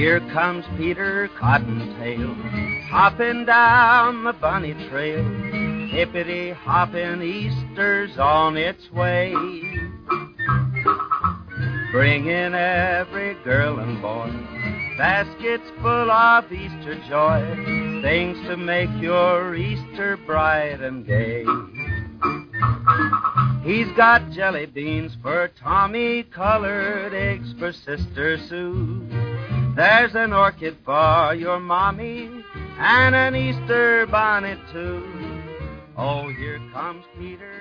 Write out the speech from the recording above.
Here comes Peter Cottontail, hopping down the bunny trail. Hippity-hopping, Easter's on its way. Bringing every girl and boy baskets full of Easter joy, things to make your Easter bright and gay. He's got jelly beans for Tommy, colored eggs for Sister Sue. There's an orchid for your mommy and an Easter bonnet too. Oh, here comes Peter